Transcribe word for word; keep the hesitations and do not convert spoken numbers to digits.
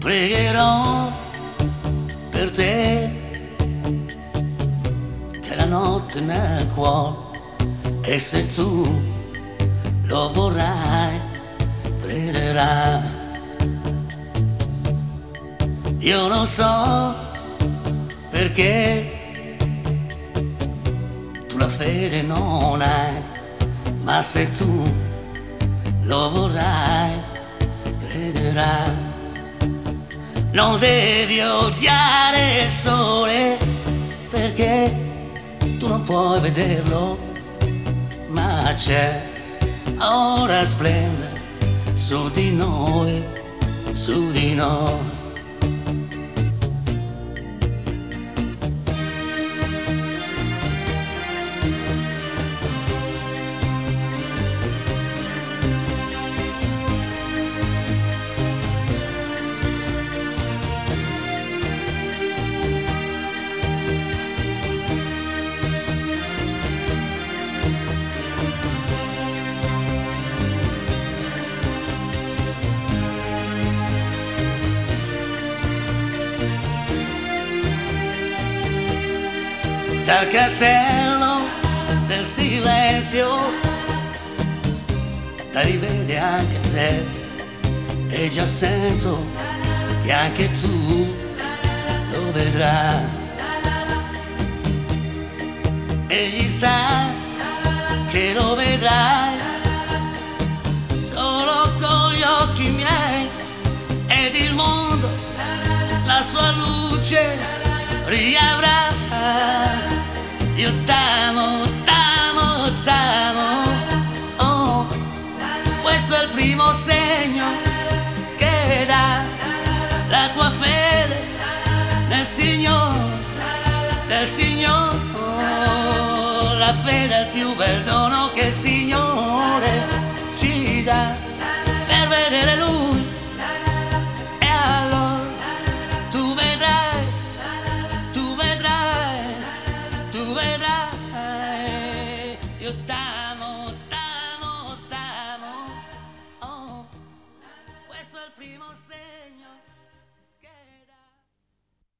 Pregherò per te che la notte nel cuore, e se tu lo vorrai crederai. Io lo so perché tu la fede non hai, ma se tu lo vorrai crederai. Non devi odiare il sole perché tu non puoi vederlo, ma c'è, ora splende su di noi, su di noi. Dal castello del silenzio la rivede anche te, e già sento che anche tu lo vedrai. Egli sa che lo vedrai solo con gli occhi miei, ed il mondo la sua luce riavrà. Io t'amo, t'amo, t'amo, oh, questo è il primo segno che dà la tua fede nel Signore, nel Signore. La fede è il più bel dono che il Signore ci dà per vedere Lui, e allora tu vedrai, tu vedrai, tu vedrai, io t'amo.